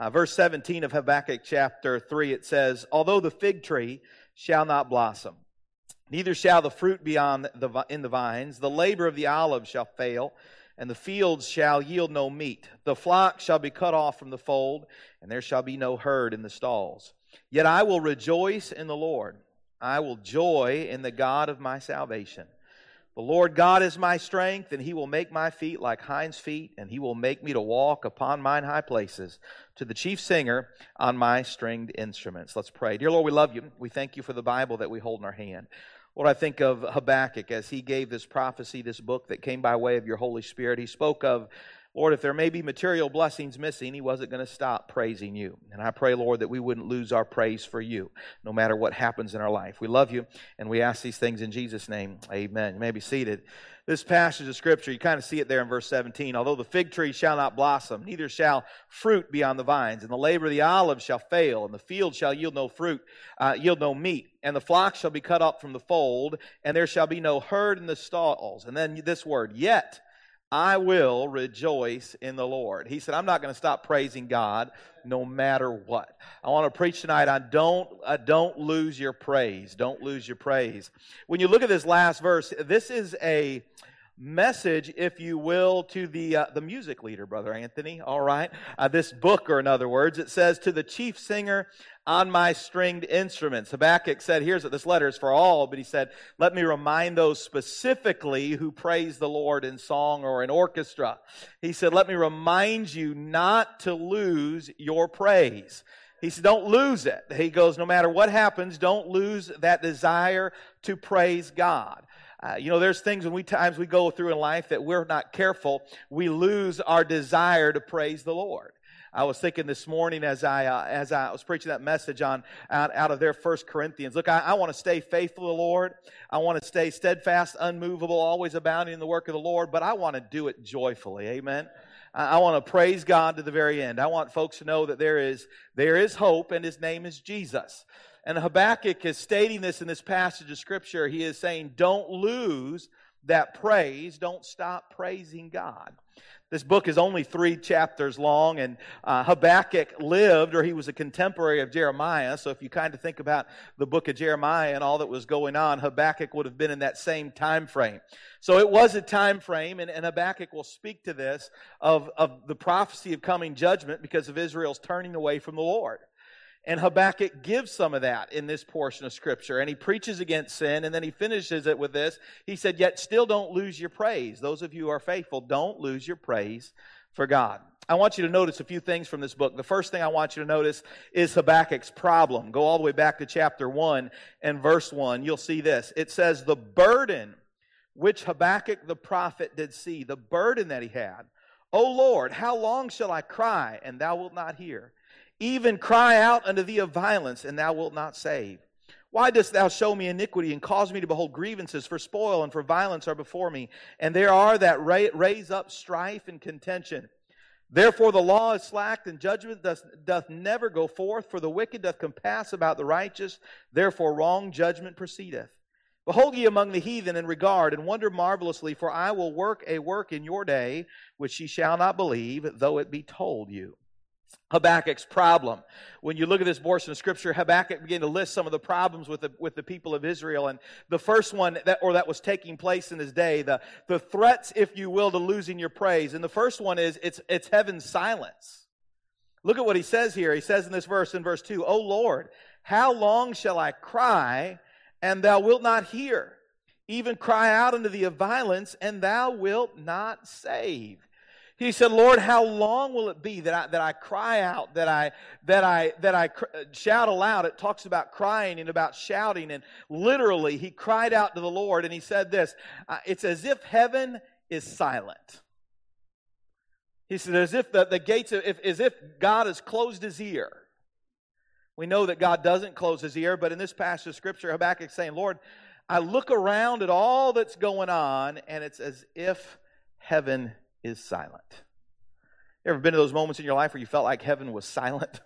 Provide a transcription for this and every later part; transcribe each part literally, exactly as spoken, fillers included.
Uh, verse seventeen of Habakkuk chapter three, it says, "Although the fig tree shall not blossom, neither shall the fruit be on the, vi- in the vines, the labor of the olive shall fail, and the fields shall yield no meat. The flock shall be cut off from the fold, and there shall be no herd in the stalls. Yet I will rejoice in the Lord. I will joy in the God of my salvation. The Lord God is my strength, and He will make my feet like hinds' feet, and He will make me to walk upon mine high places. To the chief singer on my stringed instruments." Let's pray. Dear Lord, we love You. We thank You for the Bible that we hold in our hand. Lord, I think of Habakkuk as he gave this prophecy, this book that came by way of Your Holy Spirit. He spoke of, Lord, if there may be material blessings missing, he wasn't going to stop praising You. And I pray, Lord, that we wouldn't lose our praise for You, no matter what happens in our life. We love You, and we ask these things in Jesus' name. Amen. You may be seated. This passage of Scripture, you kind of see it there in verse seventeen. "Although the fig tree shall not blossom, neither shall fruit be on the vines, and the labor of the olive shall fail, and the field shall yield no fruit, uh, yield no meat, and the flock shall be cut up from the fold, and there shall be no herd in the stalls." And then this word, "Yet I will rejoice in the Lord." He said, I'm not going to stop praising God no matter what. I want to preach tonight on don't, uh, don't lose your praise. Don't lose your praise. When you look at this last verse, this is a message, if you will, to the uh, the music leader, Brother Anthony, all right? Uh, this book, or in other words, it says, "To the chief singer on my stringed instruments." Habakkuk said, here's what this letter is for all, but he said, let me remind those specifically who praise the Lord in song or in orchestra. He said, let me remind you not to lose your praise. He said, don't lose it. He goes, no matter what happens, don't lose that desire to praise God. Uh, you know, there's things when we times we go through in life that we're not careful, we lose our desire to praise the Lord. I was thinking this morning as I uh, as I was preaching that message on out, out of their First Corinthians. Look, I, I want to stay faithful to the Lord. I want to stay steadfast, unmovable, always abounding in the work of the Lord. But I want to do it joyfully. Amen. I, I want to praise God to the very end. I want folks to know that there is there is hope, and His name is Jesus. And Habakkuk is stating this in this passage of Scripture. He is saying, don't lose that praise. Don't stop praising God. This book is only three chapters long, and uh, Habakkuk lived, or he was a contemporary of Jeremiah. So if you kind of think about the book of Jeremiah and all that was going on, Habakkuk would have been in that same time frame. So it was a time frame, and, and Habakkuk will speak to this, of, of the prophecy of coming judgment because of Israel's turning away from the Lord. And Habakkuk gives some of that in this portion of Scripture. And he preaches against sin, and then he finishes it with this. He said, yet still don't lose your praise. Those of you who are faithful, don't lose your praise for God. I want you to notice a few things from this book. The first thing I want you to notice is Habakkuk's problem. Go all the way back to chapter one and verse one. You'll see this. It says, the burden which Habakkuk the prophet did see, the burden that he had. O Lord, how long shall I cry, and thou wilt not hear? Even cry out unto thee of violence, and thou wilt not save. Why dost thou show me iniquity, and cause me to behold grievances? For spoil and for violence are before me, and there are that raise up strife and contention. Therefore the law is slacked, and judgment doth, doth never go forth. For the wicked doth compass about the righteous, therefore wrong judgment proceedeth. Behold ye among the heathen in regard, and wonder marvelously, for I will work a work in your day, which ye shall not believe, though it be told you. Habakkuk's problem. When you look at this portion of Scripture, Habakkuk began to list some of the problems with the, with the people of Israel. And the first one, that, or that was taking place in his day, the, the threats, if you will, to losing your praise. And the first one is, it's, it's heaven's silence. Look at what he says here. He says in this verse, in verse two, O Lord, how long shall I cry, and thou wilt not hear? Even cry out unto thee of violence, and thou wilt not save. He said, Lord, how long will it be that I, that I cry out, that I, that I, that I cr- shout aloud? It talks about crying and about shouting. And literally, he cried out to the Lord, and he said this, uh, it's as if heaven is silent. He said, as if the, the gates, of, if, as if God has closed his ear. We know that God doesn't close his ear, but in this passage of Scripture, Habakkuk is saying, Lord, I look around at all that's going on, and it's as if heaven is silent. You ever been to those moments in your life where you felt like heaven was silent?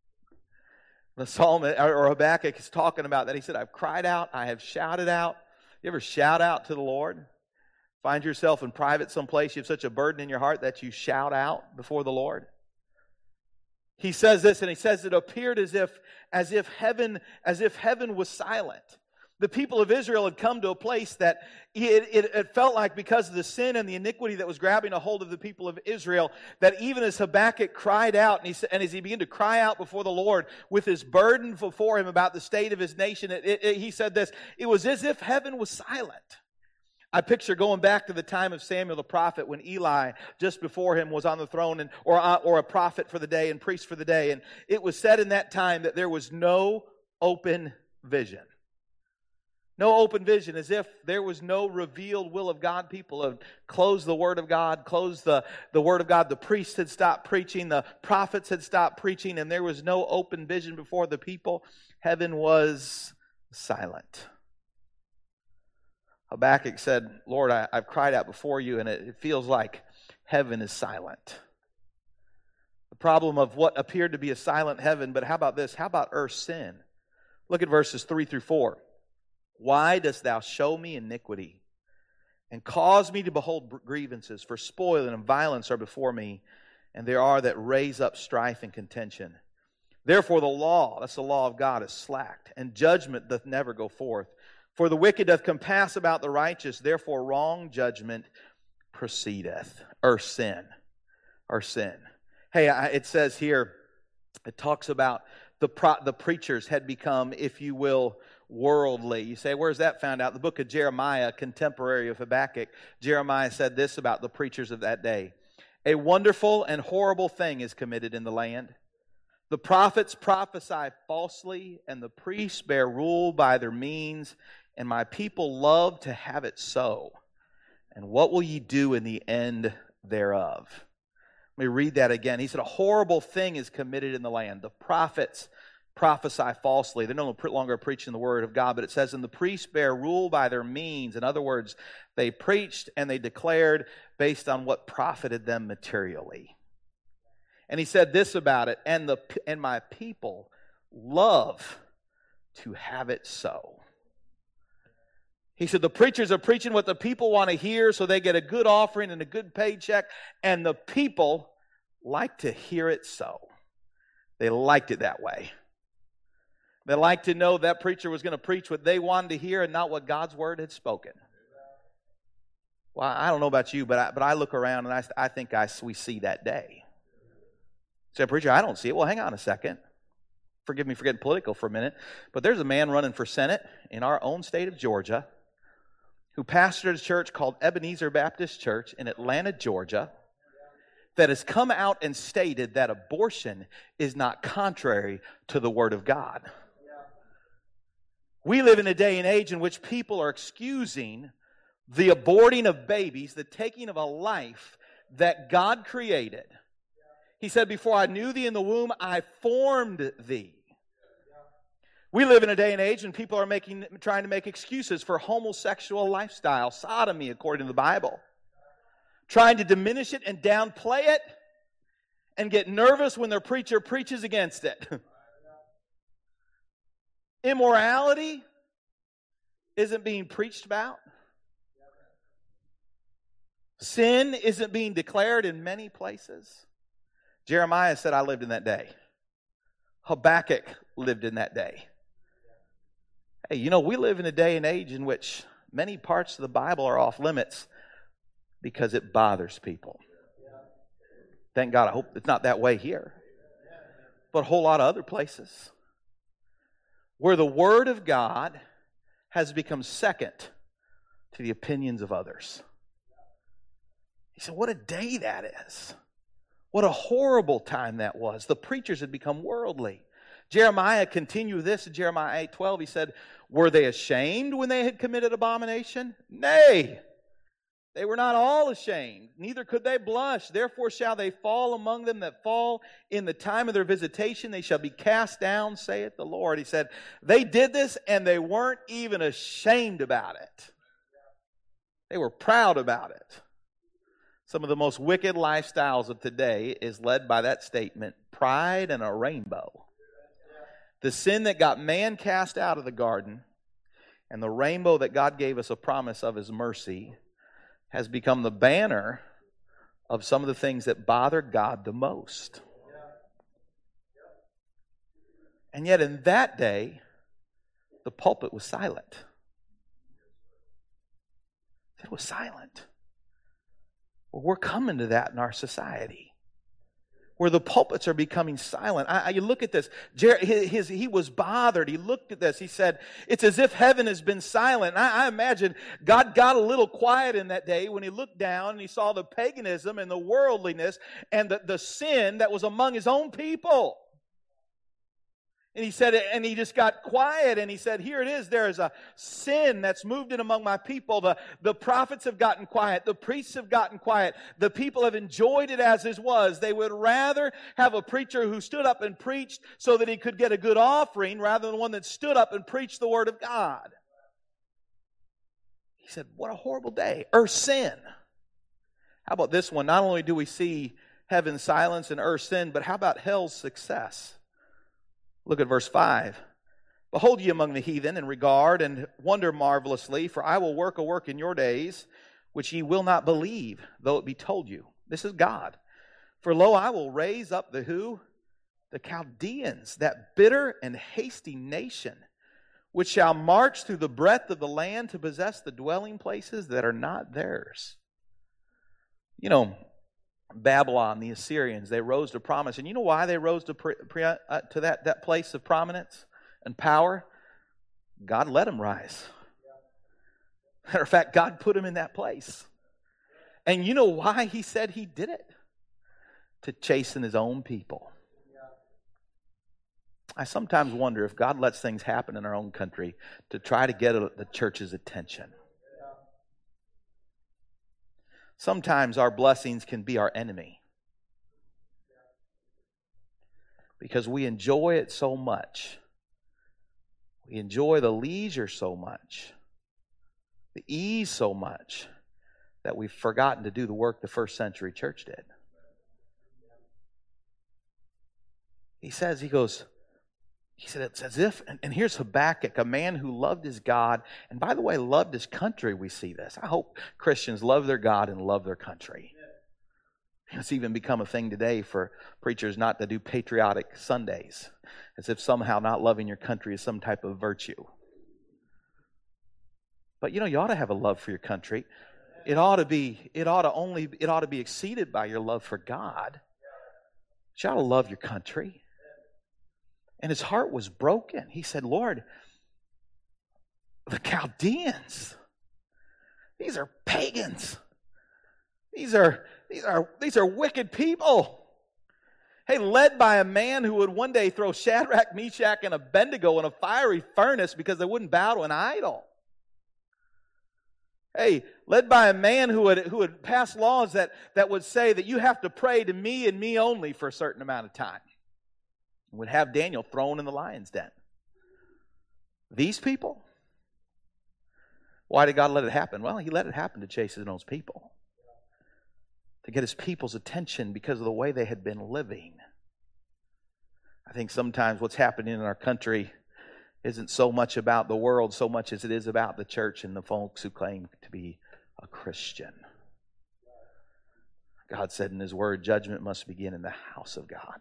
The psalmist, or Habakkuk, is talking about that. He said, I've cried out, I have shouted out. You ever shout out to the Lord? Find yourself in private someplace, you have such a burden in your heart that you shout out before the Lord? he says this, and he says it appeared as if, as if heaven, as if heaven was silent. The people of Israel had come to a place that it, it, it felt like, because of the sin and the iniquity that was grabbing a hold of the people of Israel, that even as Habakkuk cried out, and, he, and as he began to cry out before the Lord with his burden before him about the state of his nation, it, it, it, he said this, it was as if heaven was silent. I picture going back to the time of Samuel the prophet, when Eli, just before him, was on the throne, and or, or a prophet for the day and priest for the day. And it was said in that time that there was no open vision. No open vision, as if there was no revealed will of God. People had closed the Word of God, closed the, the Word of God. The priests had stopped preaching, the prophets had stopped preaching, and there was no open vision before the people. Heaven was silent. Habakkuk said, Lord, I, I've cried out before you, and it, it feels like heaven is silent. The problem of what appeared to be a silent heaven, but how about this? How about earth's sin? Look at verses three through four. Why dost thou show me iniquity, and cause me to behold grievances? For spoil and violence are before me, and there are that raise up strife and contention. Therefore the law, that's the law of God, is slacked, and judgment doth never go forth. For the wicked doth compass about the righteous, therefore wrong judgment proceedeth. Or sin. Or sin. Hey, it says here, it talks about the pro, the preachers had become, if you will, worldly. You say, where's that found out? The book of Jeremiah, contemporary of Habakkuk, Jeremiah said this about the preachers of that day. A wonderful and horrible thing is committed in the land. The prophets prophesy falsely, and the priests bear rule by their means, and my people love to have it so. And what will ye do in the end thereof? Let me read that again. He said, a horrible thing is committed in the land. The prophets prophesy falsely. They're no longer preaching the word of God, but it says, and the priests bear rule by their means. In other words, they preached and they declared based on what profited them materially. And he said this about it, and the and my people love to have it so. He said the preachers are preaching what the people want to hear, so they get a good offering and a good paycheck, and the people like to hear it so. They liked it that way. They liked to know that preacher was going to preach what they wanted to hear and not what God's word had spoken. Well, I don't know about you, but I, but I look around and I, I think I, we see that day. Say, preacher, I don't see it. Well, hang on a second. Forgive me for getting political for a minute, but there's a man running for Senate in our own state of Georgia who pastored a church called Ebenezer Baptist Church in Atlanta, Georgia, that has come out and stated that abortion is not contrary to the Word of God. We live in a day and age in which people are excusing the aborting of babies, the taking of a life that God created. He said, before I knew thee in the womb, I formed thee. We live in a day and age when people are making, trying to make excuses for homosexual lifestyle, sodomy, according to the Bible. Trying to diminish it and downplay it and get nervous when their preacher preaches against it. Immorality isn't being preached about. Sin isn't being declared in many places. Jeremiah said, I lived in that day. Habakkuk lived in that day. Hey, you know, we live in a day and age in which many parts of the Bible are off limits because it bothers people. Thank God, I hope it's not that way here. But a whole lot of other places where the Word of God has become second to the opinions of others. He said, what a day that is. What a horrible time that was. The preachers had become worldly. Jeremiah continued this in Jeremiah eight twelve. He said, were they ashamed when they had committed abomination? Nay, they were not all ashamed, neither could they blush. Therefore shall they fall among them that fall in the time of their visitation. They shall be cast down, saith the Lord. He said, they did this and they weren't even ashamed about it. They were proud about it. Some of the most wicked lifestyles of today is led by that statement, pride and a rainbow. The sin that got man cast out of the garden and the rainbow that God gave us a promise of His mercy has become the banner of some of the things that bother God the most. And yet in that day, the pulpit was silent. It was silent. Well, we're coming to that in our society, where the pulpits are becoming silent. I, I, you look at this. Jer- his, his, he was bothered. He looked at this. He said, it's as if heaven has been silent. And I, I imagine God got a little quiet in that day when he looked down and he saw the paganism and the worldliness and the, the sin that was among his own people. And he said, and he just got quiet, and he said, here it is, there is a sin that's moved in among my people. The, the prophets have gotten quiet. The priests have gotten quiet. The people have enjoyed it as it was. They would rather have a preacher who stood up and preached so that he could get a good offering rather than one that stood up and preached the Word of God. He said, what a horrible day. Earth's sin. How about this one? Not only do we see heaven's silence and earth's sin, but how about hell's success? Look at verse five. Behold ye among the heathen, and regard and wonder marvelously, for I will work a work in your days, which ye will not believe, though it be told you. This is God. For lo, I will raise up the who? The Chaldeans, that bitter and hasty nation, which shall march through the breadth of the land to possess the dwelling places that are not theirs. You know, Babylon, the Assyrians, they rose to prominence. And you know why they rose to, pre, pre, uh, to that, that place of prominence and power? God let them rise. Matter of fact, God put them in that place. And you know why he said he did it? To chasten his own people. I sometimes wonder if God lets things happen in our own country to try to get the church's attention. Sometimes our blessings can be our enemy because we enjoy it so much. We enjoy the leisure so much, the ease so much, that we've forgotten to do the work the first century church did. He says, he goes, He said, it's as if, and here's Habakkuk, a man who loved his God, and by the way, loved his country. We see this. I hope Christians love their God and love their country. It's even become a thing today for preachers not to do patriotic Sundays, as if somehow not loving your country is some type of virtue. But you know, you ought to have a love for your country. It ought to be, it ought to only, it ought to be exceeded by your love for God. You ought to love your country. And his heart was broken. He said, Lord, the Chaldeans, these are pagans. These are, these are, these are wicked people. Hey, led by a man who would one day throw Shadrach, Meshach, and Abednego in a fiery furnace because they wouldn't bow to an idol. Hey, led by a man who would, who would pass laws that, that would say that you have to pray to me and me only for a certain amount of time. Would have Daniel thrown in the lion's den. These people? Why did God let it happen? Well, he let it happen to chase his own people. To get his people's attention because of the way they had been living. I think sometimes what's happening in our country isn't so much about the world so much as it is about the church and the folks who claim to be a Christian. God said in his word, judgment must begin in the house of God.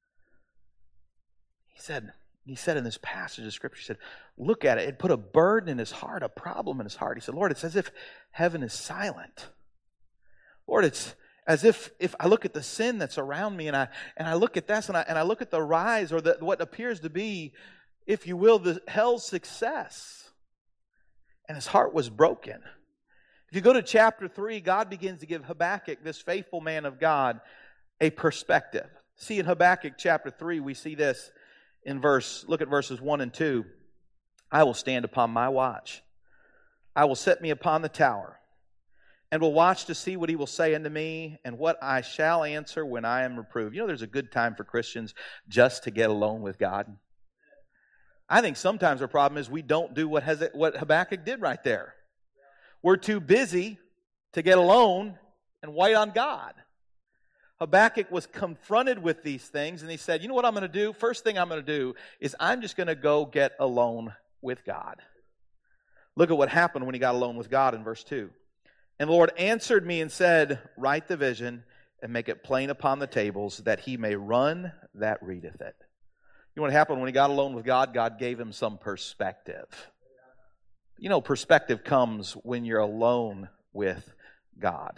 He said, he said in this passage of Scripture, he said, look at it. It put a burden in his heart, a problem in his heart. He said, Lord, it's as if heaven is silent. Lord, it's as if if I look at the sin that's around me and I and I look at this and I and I look at the rise or the, what appears to be, if you will, the hell's success. And his heart was broken. If you go to chapter three, God begins to give Habakkuk, this faithful man of God, a perspective. See, in Habakkuk chapter three, we see this. In verse, look at verses one and two. I will stand upon my watch. I will set me upon the tower, and will watch to see what he will say unto me, and what I shall answer when I am reproved. You know, there's a good time for Christians just to get alone with God. I think sometimes our problem is we don't do what, has it, what Habakkuk did right there. We're too busy to get alone and wait on God. Habakkuk was confronted with these things, and he said, you know what I'm going to do? First thing I'm going to do is I'm just going to go get alone with God. Look at what happened when he got alone with God in verse two. And the Lord answered me and said, write the vision and make it plain upon the tables, that he may run that readeth it. You know what happened when he got alone with God? God gave him some perspective. You know, perspective comes when you're alone with God.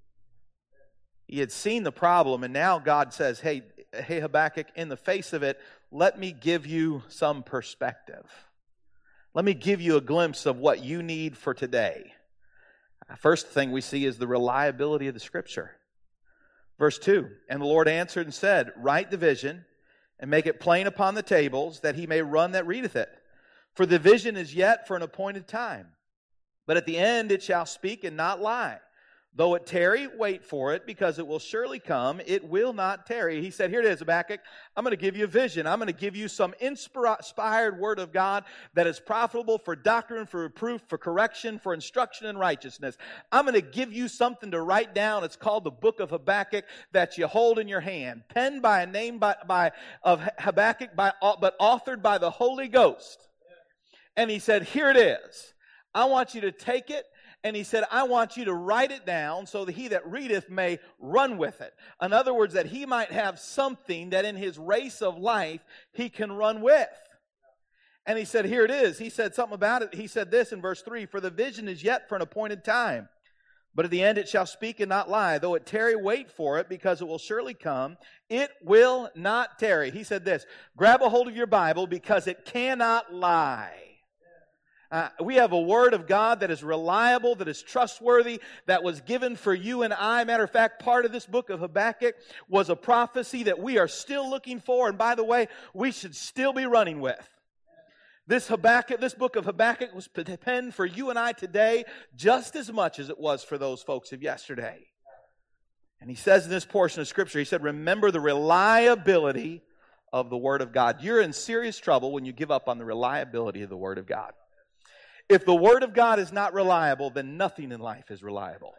He had seen the problem, and now God says, hey, hey Habakkuk, in the face of it, let me give you some perspective. Let me give you a glimpse of what you need for today. First thing we see is the reliability of the Scripture. Verse two, and the Lord answered and said, write the vision, and make it plain upon the tables, that he may run that readeth it. For the vision is yet for an appointed time. But at the end it shall speak and not lie. Though it tarry, wait for it, because it will surely come. It will not tarry. He said, here it is, Habakkuk. I'm going to give you a vision. I'm going to give you some inspired word of God that is profitable for doctrine, for reproof, for correction, for instruction in righteousness. I'm going to give you something to write down. It's called the book of Habakkuk that you hold in your hand. Penned by a name by, by of Habakkuk, by, but authored by the Holy Ghost. And he said, here it is. I want you to take it. And he said, I want you to write it down so that he that readeth may run with it. In other words, that he might have something that in his race of life he can run with. And he said, here it is. He said something about it. He said this in verse three, for the vision is yet for an appointed time. But at the end it shall speak and not lie. Though it tarry, wait for it, because it will surely come. It will not tarry. He said this, grab a hold of your Bible, because it cannot lie. Uh, we have a word of God that is reliable, that is trustworthy, that was given for you and I. Matter of fact, part of this book of Habakkuk was a prophecy that we are still looking for. And by the way, we should still be running with. This Habakkuk, this book of Habakkuk was penned for you and I today just as much as it was for those folks of yesterday. And he says in this portion of Scripture, he said, remember the reliability of the Word of God. You're in serious trouble when you give up on the reliability of the Word of God. If the Word of God is not reliable, then nothing in life is reliable.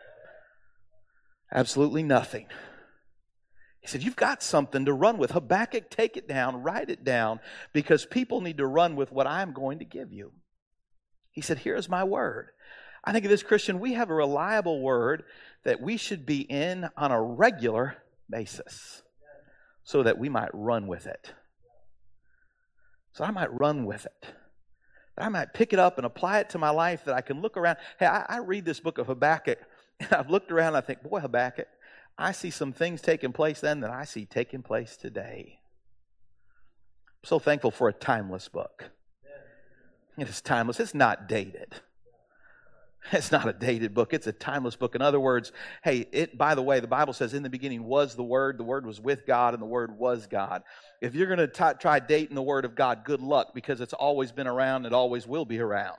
Absolutely nothing. He said, you've got something to run with. Habakkuk, take it down, write it down, because people need to run with what I'm going to give you. He said, here's my word. I think of this, Christian, we have a reliable word that we should be in on a regular basis so that we might run with it. So I might run with it. I might pick it up and apply it to my life, that I can look around. Hey, I, I read this book of Habakkuk, and I've looked around and I think, boy, Habakkuk, I see some things taking place then that I see taking place today. I'm so thankful for a timeless book. It is timeless. It's not dated. It's not a dated book. It's a timeless book. In other words, hey, it, by the way, the Bible says in the beginning was the Word, the Word was with God, and the Word was God. If you're going to try dating the Word of God, good luck, because it's always been around, it always will be around.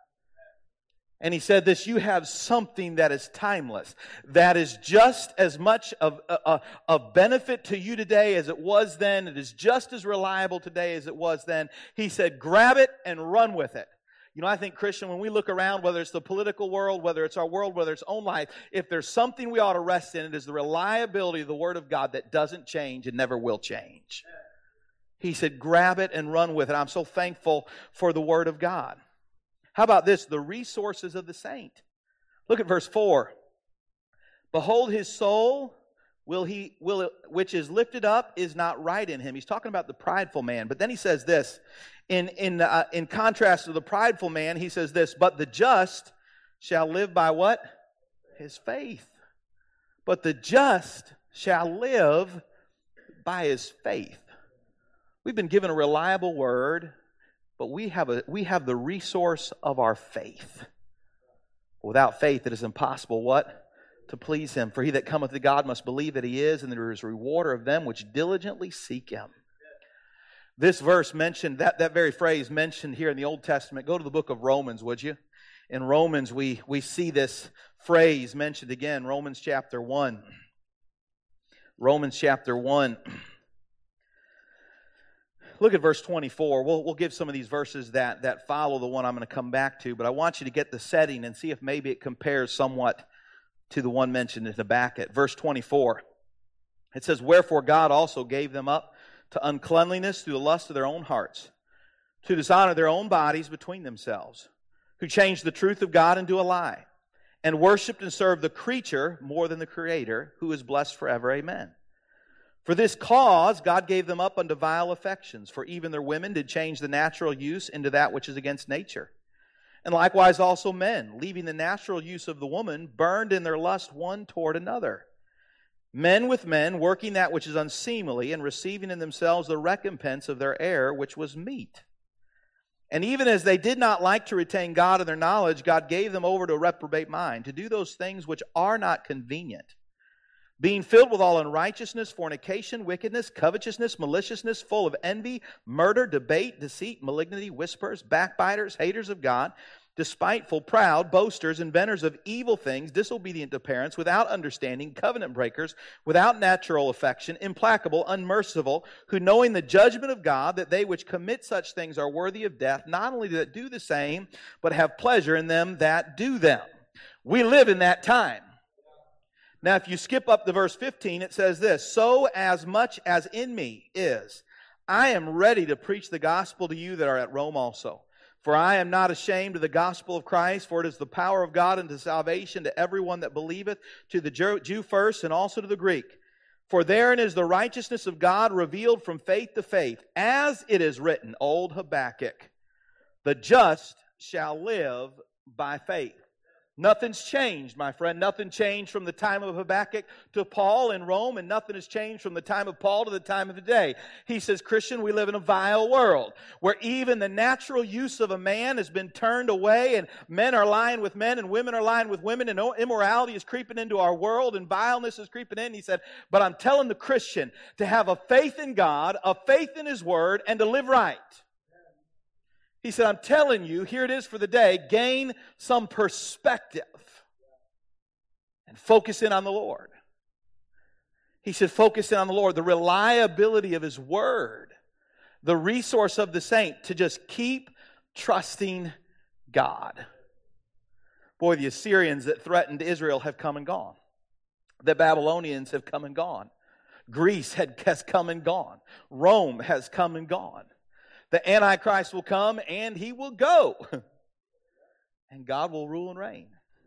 And he said this, you have something that is timeless, that is just as much of a, a benefit to you today as it was then. It is just as reliable today as it was then. He said, grab it and run with it. You know, I think, Christian, when we look around, whether it's the political world, whether it's our world, whether it's own life, if there's something we ought to rest in, it is the reliability of the Word of God that doesn't change and never will change. He said, grab it and run with it. I'm so thankful for the Word of God. How about this? The resources of the saint. Look at verse four. Behold, his soul will he will which is lifted up is not right in him. He's talking about the prideful man. But then he says this. In, in, uh, in contrast to the prideful man, he says this, but the just shall live by what? His faith. But the just shall live by his faith. We've been given a reliable word, but we have, a, we have the resource of our faith. Without faith, it is impossible, what? To please him. For he that cometh to God must believe that he is, and there is a rewarder of them which diligently seek him. This verse mentioned, that, that very phrase mentioned here in the Old Testament. Go to the book of Romans, would you? In Romans, we, we see this phrase mentioned again. Romans chapter one. Romans chapter one. Look at verse twenty-four. We'll, we'll give some of these verses that, that follow the one I'm going to come back to. But I want you to get the setting and see if maybe it compares somewhat to the one mentioned in Habakkuk. Verse twenty-four. It says, wherefore God also gave them up to uncleanliness through the lust of their own hearts, to dishonor their own bodies between themselves, who changed the truth of God into a lie, and worshipped and served the creature more than the Creator, who is blessed forever. Amen. For this cause God gave them up unto vile affections, for even their women did change the natural use into that which is against nature. And likewise also men, leaving the natural use of the woman, burned in their lust one toward another. Men with men, working that which is unseemly, and receiving in themselves the recompense of their error, which was meat. And even as they did not like to retain God in their knowledge, God gave them over to a reprobate mind, to do those things which are not convenient, being filled with all unrighteousness, fornication, wickedness, covetousness, maliciousness, full of envy, murder, debate, deceit, malignity, whispers, backbiters, haters of God, despiteful, proud, boasters, inventors of evil things, disobedient to parents, without understanding, covenant breakers, without natural affection, implacable, unmerciful, who knowing the judgment of God, that they which commit such things are worthy of death, not only that do the same, but have pleasure in them that do them. We live in that time. Now, if you skip up to verse fifteen, it says this, so as much as in me is, I am ready to preach the gospel to you that are at Rome also. For I am not ashamed of the gospel of Christ, for it is the power of God unto salvation to everyone that believeth, to the Jew first and also to the Greek. For therein is the righteousness of God revealed from faith to faith, as it is written, old Habakkuk, the just shall live by faith. Nothing's changed, my friend. Nothing changed from the time of Habakkuk to Paul in Rome, and nothing has changed from the time of Paul to the time of today. He says, Christian, we live in a vile world where even the natural use of a man has been turned away, and men are lying with men, and women are lying with women, and immorality is creeping into our world, and vileness is creeping in. He said, but I'm telling the Christian to have a faith in God, a faith in His Word, and to live right. He said, I'm telling you, here it is for the day, gain some perspective and focus in on the Lord. He said, focus in on the Lord, the reliability of His Word, the resource of the saint to just keep trusting God. Boy, the Assyrians that threatened Israel have come and gone. The Babylonians have come and gone. Greece had, has come and gone. Rome has come and gone. The Antichrist will come and he will go. And God will rule and reign.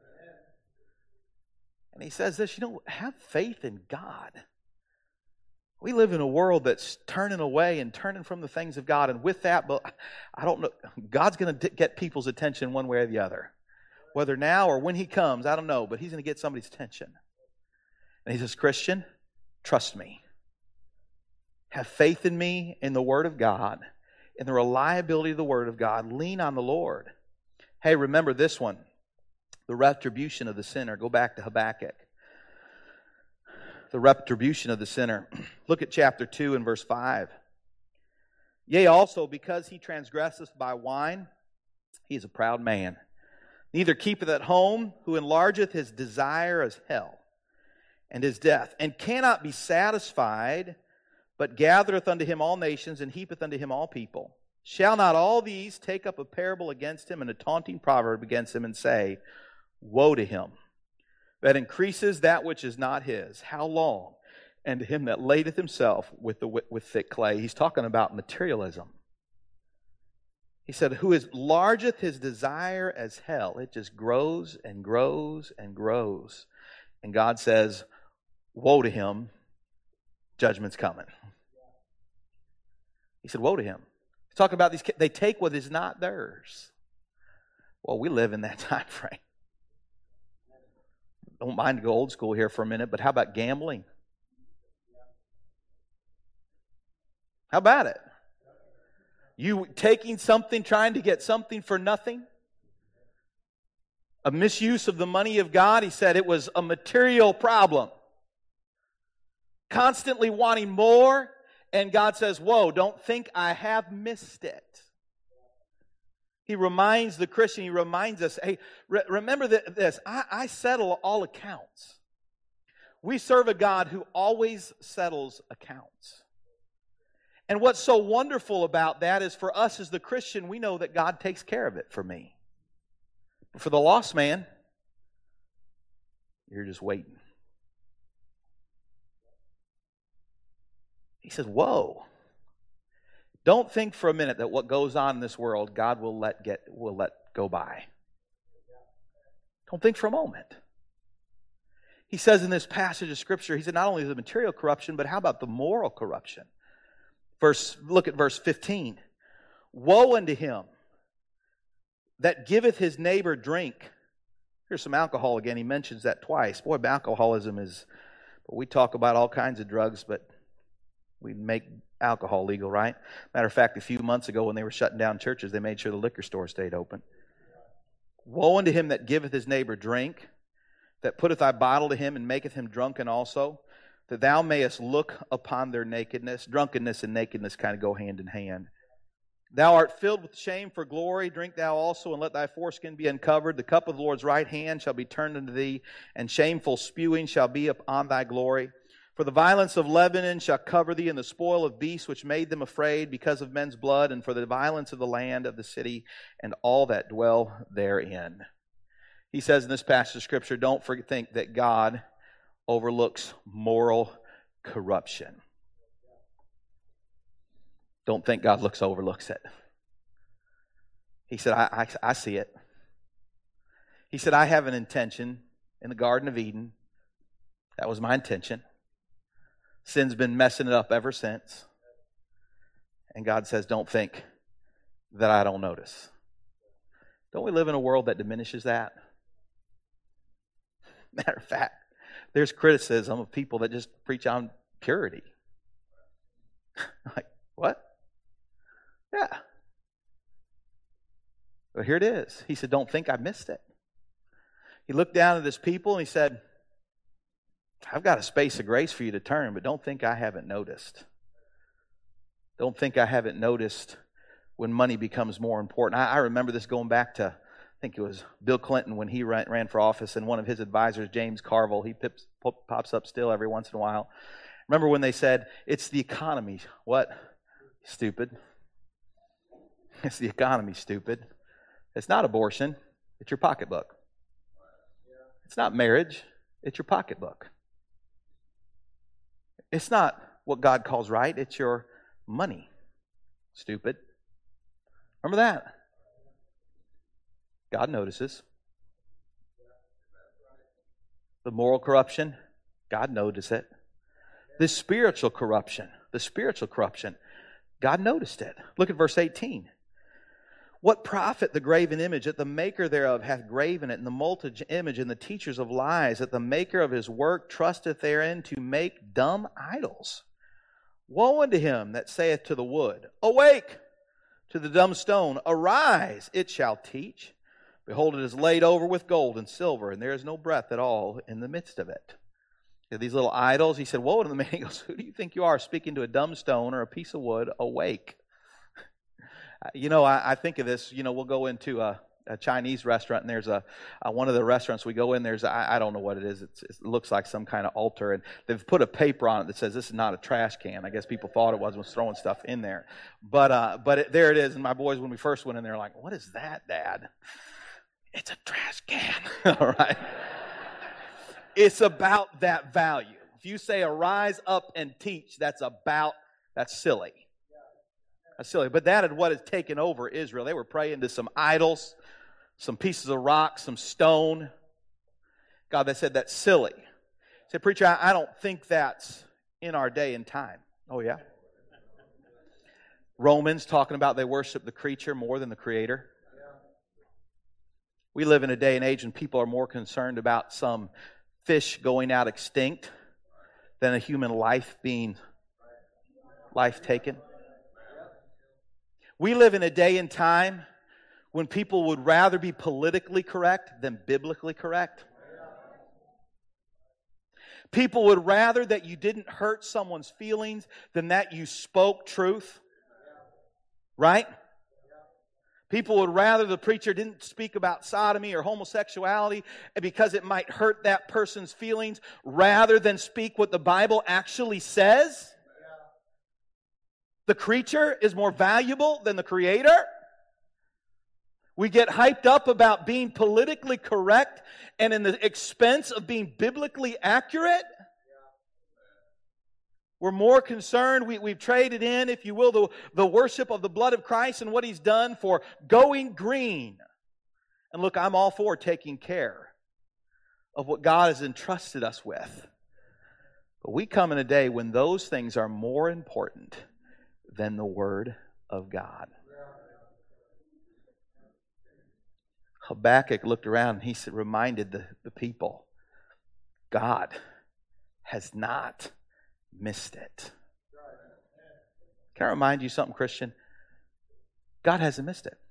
And he says this, you know, have faith in God. We live in a world that's turning away and turning from the things of God. And with that, but I don't know, God's going to get people's attention one way or the other. Whether now or when He comes, I don't know, but He's going to get somebody's attention. And He says, Christian, trust me. Have faith in me, in the Word of God, in the reliability of the Word of God. Lean on the Lord. Hey, remember this one. The retribution of the sinner. Go back to Habakkuk. The retribution of the sinner. Look at chapter two and verse five. Yea, also, because he transgresseth by wine, he is a proud man. Neither keepeth at home, who enlargeth his desire as hell, and his death, and cannot be satisfied, but gathereth unto him all nations, and heapeth unto him all people. Shall not all these take up a parable against him, and a taunting proverb against him, and say, woe to him that increases that which is not his? How long? And to him that ladeth himself with the with thick clay. He's talking about materialism. He said, who is largeth his desire as hell. It just grows and grows and grows. And God says, woe to him, judgment's coming. He said, woe to him. He's talking about these kids. They take what is not theirs. Well, we live in that time frame. Don't mind to go old school here for a minute, but how about gambling? How about it? You taking something, trying to get something for nothing? A misuse of the money of God. He said it was a material problem. Constantly wanting more, and God says, whoa, don't think I have missed it. He reminds the Christian, he reminds us, hey, re- remember this, I, I settle all accounts. We serve a God who always settles accounts. And what's so wonderful about that is for us as the Christian, we know that God takes care of it for me. But for the lost man, you're just waiting. He says, whoa. Don't think for a minute that what goes on in this world, God will let get will let go by. Don't think for a moment. He says in this passage of Scripture, he said not only the material corruption, but how about the moral corruption? Verse, look at verse fifteen. Woe unto him that giveth his neighbor drink. Here's some alcohol again. He mentions that twice. Boy, alcoholism is, we talk about all kinds of drugs, but we make alcohol legal, right? Matter of fact, a few months ago when they were shutting down churches, they made sure the liquor store stayed open. Woe unto him that giveth his neighbor drink, that putteth thy bottle to him and maketh him drunken also, that thou mayest look upon their nakedness. Drunkenness and nakedness kind of go hand in hand. Thou art filled with shame for glory. Drink thou also, and let thy foreskin be uncovered. The cup of the Lord's right hand shall be turned unto thee, and shameful spewing shall be upon thy glory. For the violence of Lebanon shall cover thee, and the spoil of beasts which made them afraid because of men's blood, and for the violence of the land of the city, and all that dwell therein. He says in this passage of Scripture, don't think that God overlooks moral corruption. Don't think God looks overlooks it. He said, I, I, I see it. He said, I have an intention in the Garden of Eden. That was my intention. Sin's been messing it up ever since. And God says, don't think that I don't notice. Don't we live in a world that diminishes that? Matter of fact, there's criticism of people that just preach on purity. Like, what? Yeah. But here it is. He said, don't think I missed it. He looked down at his people and he said, I've got a space of grace for you to turn, but don't think I haven't noticed. Don't think I haven't noticed when money becomes more important. I, I remember this going back to, I think it was Bill Clinton when he ran, ran for office, and one of his advisors, James Carville, he pips, pop, pops up still every once in a while. Remember when they said, it's the economy. What? Stupid. It's the economy, stupid. It's not abortion. It's your pocketbook. It's not marriage. It's your pocketbook. It's not what God calls right. It's your money. Stupid. Remember that? God notices. The moral corruption, God noticed it. The spiritual corruption, the spiritual corruption, God noticed it. Look at verse eighteen. What profit the graven image that the maker thereof hath graven it, and the molten image and the teachers of lies, that the maker of his work trusteth therein to make dumb idols? Woe unto him that saith to the wood, awake! To the dumb stone, arise, it shall teach. Behold, it is laid over with gold and silver, and there is no breath at all in the midst of it. These little idols, he said, woe to the man. He goes, who do you think you are, speaking to a dumb stone or a piece of wood? Awake. You know, I, I think of this, you know, we'll go into a, a Chinese restaurant, and there's a, a one of the restaurants we go in, there's, a, I, I don't know what it is, it's, it looks like some kind of altar, and they've put a paper on it that says this is not a trash can. I guess people thought it was, was throwing stuff in there. But uh, but it, there it is, and my boys, when we first went in there, are like, what is that, Dad? It's a trash can. All right. It's about that value. If you say arise up and teach, that's about, that's silly. That's silly. But that is what has taken over Israel. They were praying to some idols, some pieces of rock, some stone. God, they said that's silly. I said, preacher, I, I don't think that's in our day and time. Oh, yeah? Romans talking about they worship the creature more than the Creator. We live in a day and age when people are more concerned about some fish going out extinct than a human life being life taken. We live in a day and time when people would rather be politically correct than biblically correct. People would rather that you didn't hurt someone's feelings than that you spoke truth. Right? People would rather the preacher didn't speak about sodomy or homosexuality because it might hurt that person's feelings rather than speak what the Bible actually says. The creature is more valuable than the Creator. We get hyped up about being politically correct and in the expense of being biblically accurate. We're more concerned, we, we've traded in, if you will, the, the worship of the blood of Christ and what He's done for going green. And look, I'm all for taking care of what God has entrusted us with. But we come in a day when those things are more important than the Word of God. Habakkuk looked around and he said, reminded the, the people, God has not missed it. Can I remind you something, Christian? God hasn't missed it.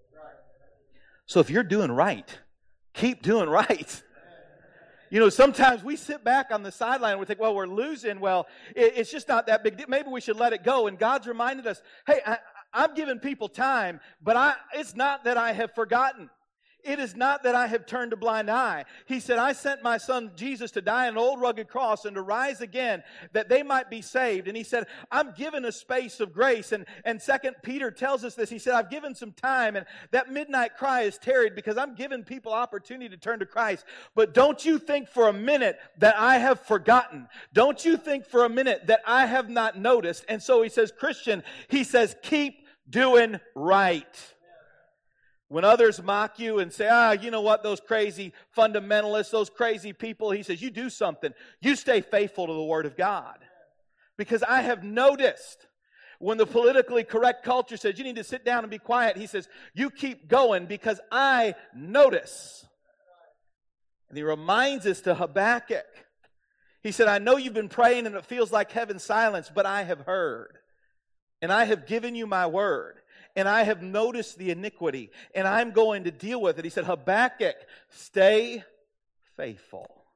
So if you're doing right, keep doing right. You know, sometimes we sit back on the sideline and we think, well, we're losing. Well, it, it's just not that big deal. Maybe we should let it go. And God's reminded us, hey, I, I'm giving people time, but I, it's not that I have forgotten. It is not that I have turned a blind eye. He said, I sent my son Jesus to die on an old rugged cross and to rise again that they might be saved. And he said, I'm given a space of grace. And, and Second Peter tells us this. He said, I've given some time and that midnight cry is tarried because I'm giving people opportunity to turn to Christ. But don't you think for a minute that I have forgotten. Don't you think for a minute that I have not noticed. And so he says, Christian, he says, keep doing right. When others mock you and say, ah, you know what, those crazy fundamentalists, those crazy people, he says, you do something. You stay faithful to the Word of God. Because I have noticed when the politically correct culture says you need to sit down and be quiet, he says, you keep going because I notice. And he reminds us to Habakkuk. He said, I know you've been praying and it feels like heaven's silence, but I have heard. And I have given you my word. And I have noticed the iniquity, and I'm going to deal with it. He said, Habakkuk, stay faithful.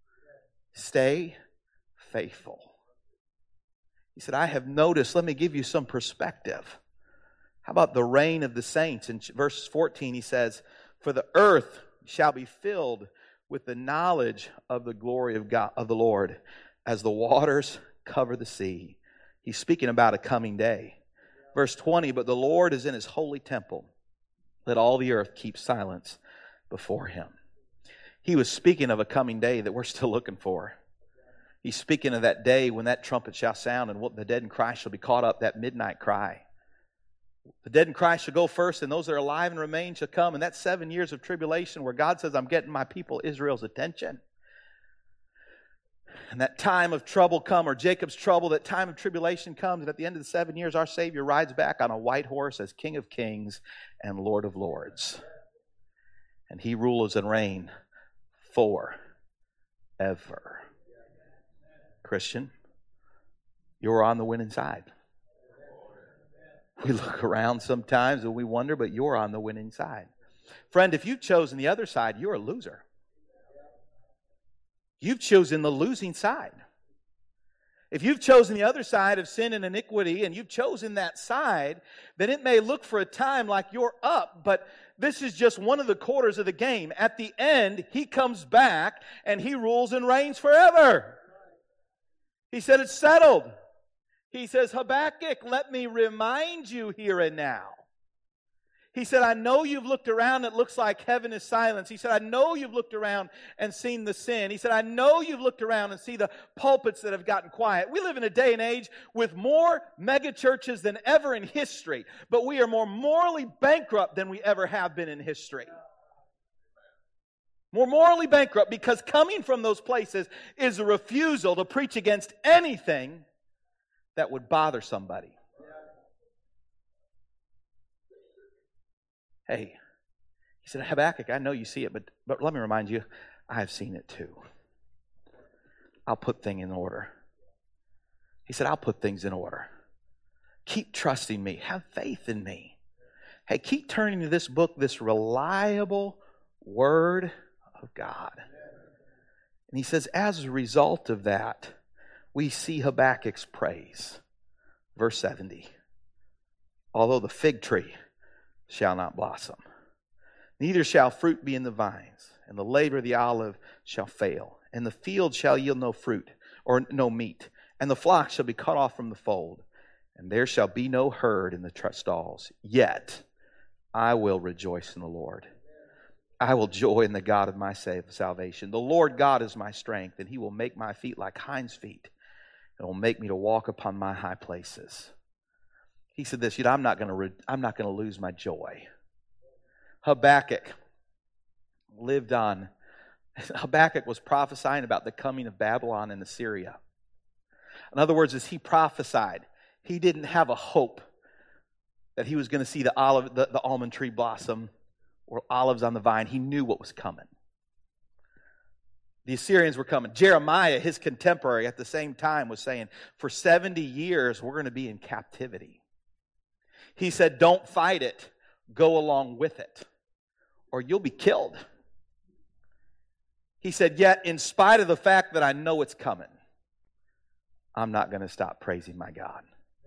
Stay faithful. He said, I have noticed, let me give you some perspective. How about the reign of the saints? In verse fourteen, he says, for the earth shall be filled with the knowledge of the glory of God, of the Lord, as the waters cover the sea. He's speaking about a coming day. Verse twenty, but the Lord is in His holy temple. Let all the earth keep silence before Him. He was speaking of a coming day that we're still looking for. He's speaking of that day when that trumpet shall sound and the dead in Christ shall be caught up, that midnight cry. The dead in Christ shall go first, and those that are alive and remain shall come. And that's seven years of tribulation where God says, I'm getting my people Israel's attention. And that time of trouble come, or Jacob's trouble, that time of tribulation comes. And at the end of the seven years, our Savior rides back on a white horse as King of Kings and Lord of Lords. And He rules and reigns forever. Christian, you're on the winning side. We look around sometimes and we wonder, but you're on the winning side. Friend, if you've chosen the other side, you're a loser. You've chosen the losing side. If you've chosen the other side of sin and iniquity, and you've chosen that side, then it may look for a time like you're up, but this is just one of the quarters of the game. At the end, He comes back and He rules and reigns forever. He said it's settled. He says, Habakkuk, let me remind you here and now. He said, I know you've looked around, it looks like heaven is silence. He said, I know you've looked around and seen the sin. He said, I know you've looked around and see the pulpits that have gotten quiet. We live in a day and age with more mega churches than ever in history, but we are more morally bankrupt than we ever have been in history. More morally bankrupt because coming from those places is a refusal to preach against anything that would bother somebody. Hey, he said, Habakkuk, I know you see it, but, but let me remind you, I have seen it too. I'll put things in order. He said, I'll put things in order. Keep trusting me. Have faith in me. Hey, keep turning to this book, this reliable Word of God. And he says, as a result of that, we see Habakkuk's praise. Verse seventy. Although the fig tree shall not blossom, neither shall fruit be in the vines, and the labor of the olive shall fail, and the field shall yield no fruit, or no meat, and the flock shall be cut off from the fold, and there shall be no herd in the stalls. Yet I will rejoice in the Lord. I will joy in the God of my salvation. The Lord God is my strength, and He will make my feet like hinds' feet, and will make me to walk upon my high places. He said this, you know, I'm not going to re- I'm not going to lose my joy. Habakkuk lived on Habakkuk was prophesying about the coming of Babylon and Assyria. In other words, as he prophesied, he didn't have a hope that he was going to see the olive, the, the almond tree blossom or olives on the vine. He knew what was coming. The Assyrians were coming. Jeremiah, his contemporary at the same time, was saying, for seventy years we're going to be in captivity. He said, don't fight it, go along with it, or you'll be killed. He said, yet in spite of the fact that I know it's coming, I'm not going to stop praising my God.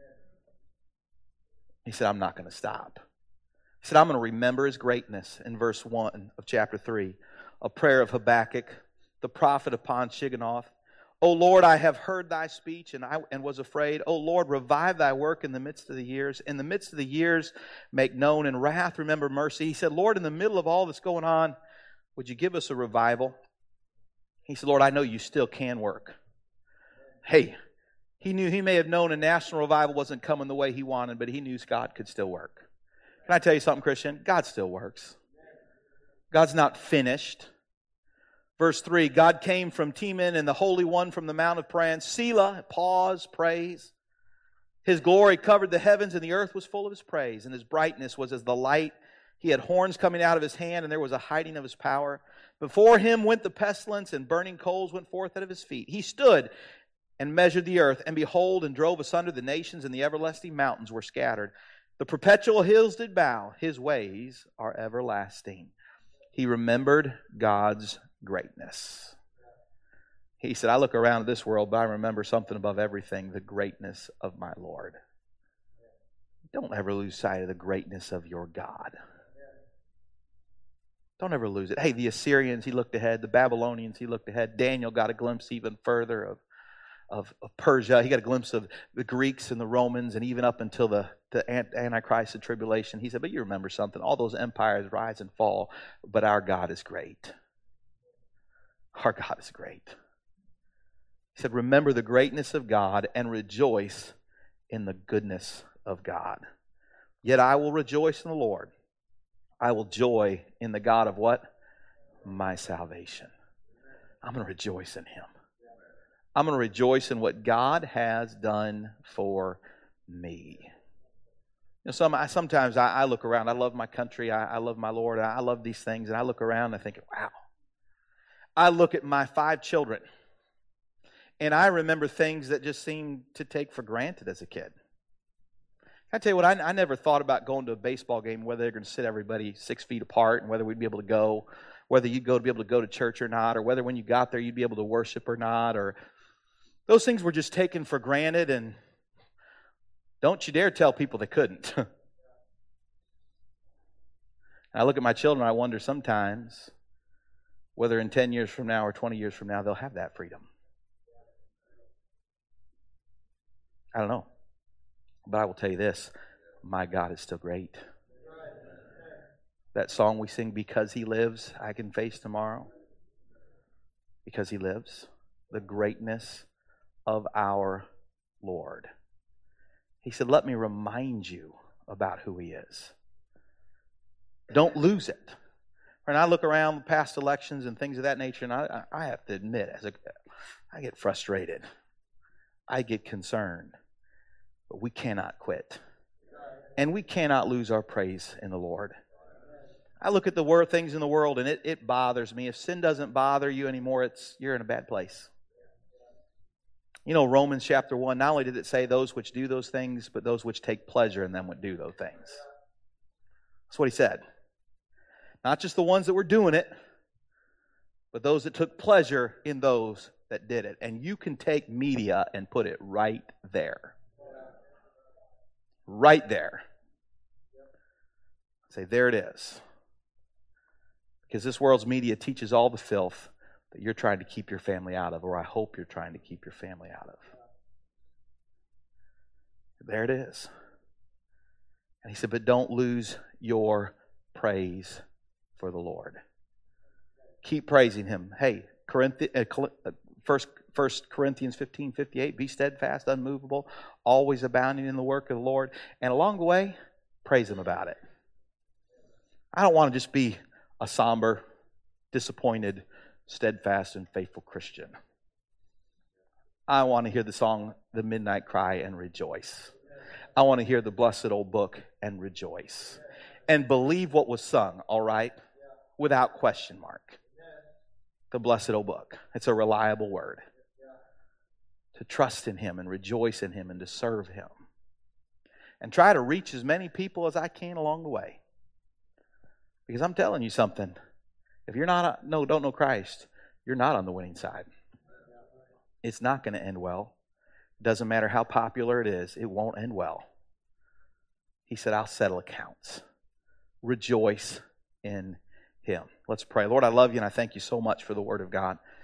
He said, I'm not going to stop. He said, I'm going to remember His greatness in verse one of chapter three. A prayer of Habakkuk, the prophet upon Shigionoth. O Lord, I have heard Thy speech and I and was afraid. O Lord, revive Thy work in the midst of the years. In the midst of the years, make known in wrath, remember mercy. He said, Lord, in the middle of all that's going on, would You give us a revival? He said, Lord, I know You still can work. Hey, he knew, he may have known a national revival wasn't coming the way he wanted, but he knew God could still work. Can I tell you something, Christian? God still works. God's not finished. Verse three, God came from Teman and the Holy One from the Mount of Paran. Selah, pause, praise. His glory covered the heavens and the earth was full of His praise. And His brightness was as the light. He had horns coming out of His hand and there was a hiding of His power. Before Him went the pestilence and burning coals went forth out of His feet. He stood and measured the earth, and behold, and drove asunder the nations, and the everlasting mountains were scattered. The perpetual hills did bow. His ways are everlasting. He remembered God's greatness. He said, I look around at this world, but I remember something above everything, the greatness of my Lord. Don't ever lose sight of the greatness of your God. Don't ever lose it. Hey, the Assyrians, he looked ahead. The Babylonians, he looked ahead. Daniel got a glimpse even further of Of, of Persia. He got a glimpse of the Greeks and the Romans and even up until the, the Antichrist and tribulation. He said, but you remember something. All those empires rise and fall, but our God is great. Our God is great. He said, remember the greatness of God and rejoice in the goodness of God. Yet I will rejoice in the Lord. I will joy in the God of what? My salvation. I'm going to rejoice in Him. I'm going to rejoice in what God has done for me. You know, some, I, sometimes I, I look around. I love my country. I, I love my Lord. I, I love these things. And I look around and I think, wow. I look at my five children. And I remember things that just seemed to take for granted as a kid. I tell you what, I, I never thought about going to a baseball game, whether they're going to sit everybody six feet apart and whether we'd be able to go, whether you'd go to be able to go to church or not, or whether when you got there you'd be able to worship or not, or those things were just taken for granted, and don't you dare tell people they couldn't. I look at my children, I wonder sometimes whether in ten years from now or twenty years from now they'll have that freedom. I don't know. But I will tell you this, my God is still great. That song we sing, because He lives, I can face tomorrow. Because He lives. The greatness of our Lord. He said, let me remind you about who He is. Don't lose it. And I look around past elections and things of that nature, and I, I have to admit, as a, I get frustrated. I get concerned. But we cannot quit. And we cannot lose our praise in the Lord. I look at the word things in the world, and it, it bothers me. If sin doesn't bother you anymore, it's you're in a bad place. You know, Romans chapter one, not only did it say those which do those things, but those which take pleasure in them would do those things. That's what he said. Not just the ones that were doing it, but those that took pleasure in those that did it. And you can take media and put it right there. Right there. Say, there it is. Because this world's media teaches all the filth that you're trying to keep your family out of, or I hope you're trying to keep your family out of. There it is. And he said, but don't lose your praise for the Lord. Keep praising Him. Hey, First Corinthians fifteen fifty-eight, be steadfast, unmovable, always abounding in the work of the Lord. And along the way, praise Him about it. I don't want to just be a somber, disappointed, steadfast and faithful Christian. I want to hear the song, The Midnight Cry, and rejoice. I want to hear the blessed old book and rejoice. And believe what was sung, all right? Without question mark. The blessed old book. It's a reliable word. To trust in Him and rejoice in Him and to serve Him. And try to reach as many people as I can along the way. Because I'm telling you something. If you're not, no, don't know Christ, you're not on the winning side. It's not going to end well. Doesn't matter how popular it is, it won't end well. He said, I'll settle accounts. Rejoice in Him. Let's pray. Lord, I love you and I thank you so much for the Word of God.